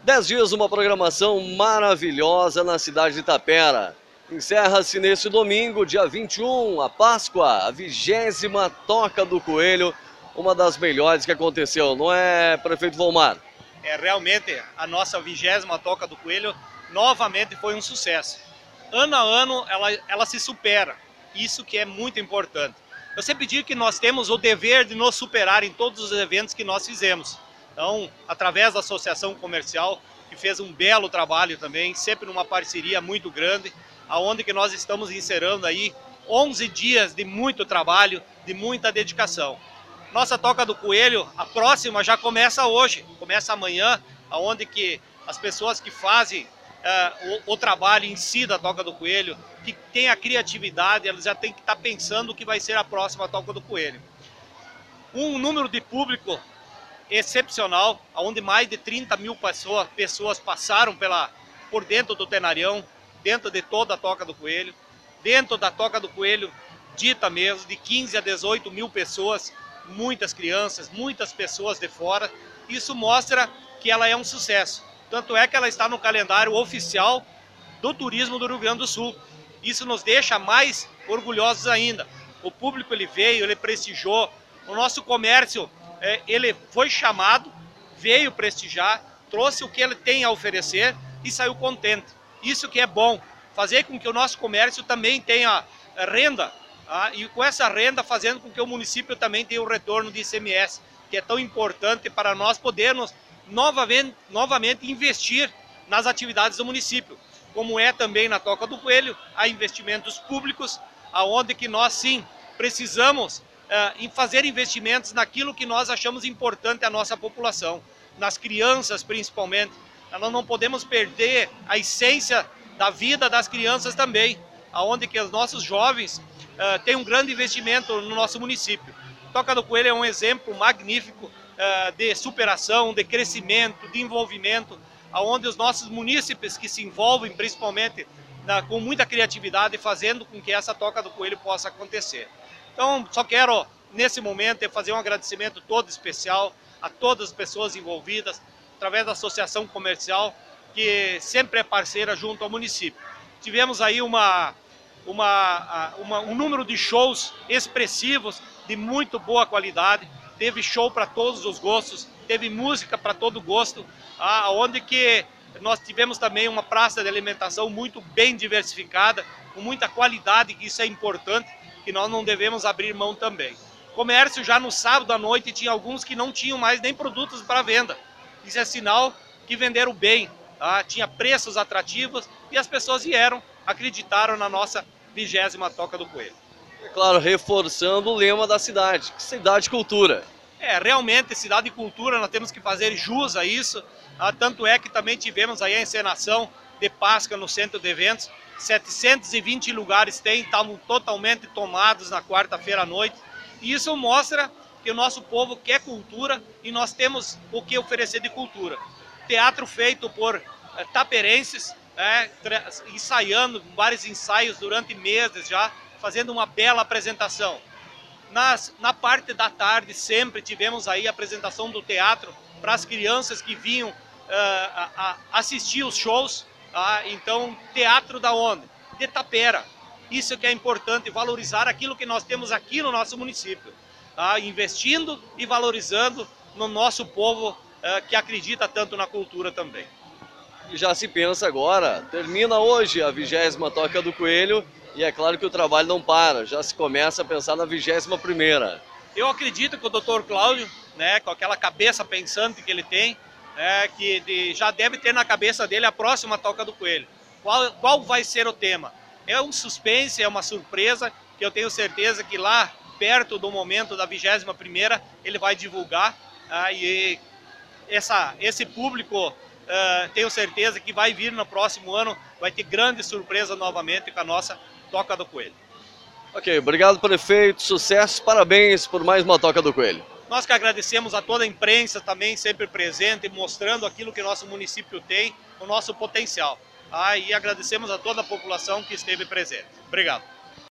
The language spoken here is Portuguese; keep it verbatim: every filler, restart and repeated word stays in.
Dez dias, uma programação maravilhosa na cidade de Itapera. Encerra-se neste domingo, dia vinte e um, a Páscoa, a vigésima Toca do Coelho, uma das melhores que aconteceu, não é, prefeito Volmar? É, realmente, a nossa vigésima Toca do Coelho novamente foi um sucesso. Ano a ano, ela, ela se supera, isso que é muito importante. Eu sempre digo que nós temos o dever de nos superar em todos os eventos que nós fizemos. Então, através da Associação Comercial, que fez um belo trabalho também, sempre numa parceria muito grande, aonde que nós estamos encerrando aí onze dias de muito trabalho, de muita dedicação. Nossa Toca do Coelho, a próxima já começa hoje, começa amanhã, aonde que as pessoas que fazem uh, o, o trabalho em si da Toca do Coelho, que tem a criatividade, elas já têm que estar pensando o que vai ser a próxima Toca do Coelho. Um número de público excepcional, onde mais de trinta mil pessoas, pessoas passaram pela, por dentro do Tenarião, dentro de toda a Toca do Coelho, dentro da Toca do Coelho dita mesmo, de quinze a dezoito mil pessoas, muitas crianças, muitas pessoas de fora. Isso mostra que ela é um sucesso, tanto é que ela está no calendário oficial do turismo do Rio Grande do Sul. Isso nos deixa mais orgulhosos ainda. O público ele veio, ele prestigiou, o nosso comércio ele foi chamado, veio prestigiar, trouxe o que ele tem a oferecer e saiu contente. Isso que é bom, fazer com que o nosso comércio também tenha renda, tá? E com essa renda fazendo com que o município também tenha o retorno de I C M S, que é tão importante para nós podermos novamente, novamente investir nas atividades do município, como é também na Toca do Coelho, há investimentos públicos, aonde que nós sim precisamos Uh, em fazer investimentos naquilo que nós achamos importante à nossa população, nas crianças principalmente. Nós não podemos perder a essência da vida das crianças também, aonde que os nossos jovens uh, têm um grande investimento no nosso município. Toca do Coelho é um exemplo magnífico uh, de superação, de crescimento, de envolvimento, aonde os nossos munícipes que se envolvem principalmente uh, com muita criatividade, fazendo com que essa Toca do Coelho possa acontecer. Então, só quero, nesse momento, fazer um agradecimento todo especial a todas as pessoas envolvidas, através da Associação Comercial, que sempre é parceira junto ao município. Tivemos aí uma, uma, uma, um número de shows expressivos, de muito boa qualidade, teve show para todos os gostos, teve música para todo gosto, onde que nós tivemos também uma praça de alimentação muito bem diversificada, com muita qualidade, que isso é importante, que nós não devemos abrir mão também. Comércio já no sábado à noite tinha alguns que não tinham mais nem produtos para venda. Isso é sinal que venderam bem, tá? Tinha preços atrativos e as pessoas vieram, acreditaram na nossa vigésima Toca do Coelho. É claro, reforçando o lema da cidade, Cidade Cultura. É, realmente, Cidade Cultura, nós temos que fazer jus a isso, tá? Tanto é que também tivemos aí a encenação de Páscoa no centro de eventos, setecentos e vinte lugares tem, estavam totalmente tomados na quarta-feira à noite. E isso mostra que o nosso povo quer cultura e nós temos o que oferecer de cultura. Teatro feito por eh, taperenses, eh, ensaiando, vários ensaios durante meses já, fazendo uma bela apresentação. Nas, na parte da tarde sempre tivemos aí a apresentação do teatro para as crianças que vinham uh, a, a assistir os shows. Ah, então, teatro da onde? De Itapera. Isso que é importante, valorizar aquilo que nós temos aqui no nosso município. Tá? Investindo e valorizando no nosso povo ah, que acredita tanto na cultura também. E já se pensa agora, termina hoje a vigésima Toca do Coelho e é claro que o trabalho não para, já se começa a pensar na vigésima primeira. Eu acredito que o doutor Cláudio, né, com aquela cabeça pensante que ele tem, É, que de, já deve ter na cabeça dele a próxima Toca do Coelho. Qual, qual vai ser o tema? É um suspense, é uma surpresa, que eu tenho certeza que lá, perto do momento da vigésima primeira, ele vai divulgar. Ah, e essa, esse público, ah, tenho certeza que vai vir no próximo ano, vai ter grande surpresa novamente com a nossa Toca do Coelho. Ok, obrigado, prefeito, sucesso, parabéns por mais uma Toca do Coelho. Nós que agradecemos a toda a imprensa também sempre presente, mostrando aquilo que nosso município tem, o nosso potencial. Ah, e agradecemos a toda a população que esteve presente. Obrigado.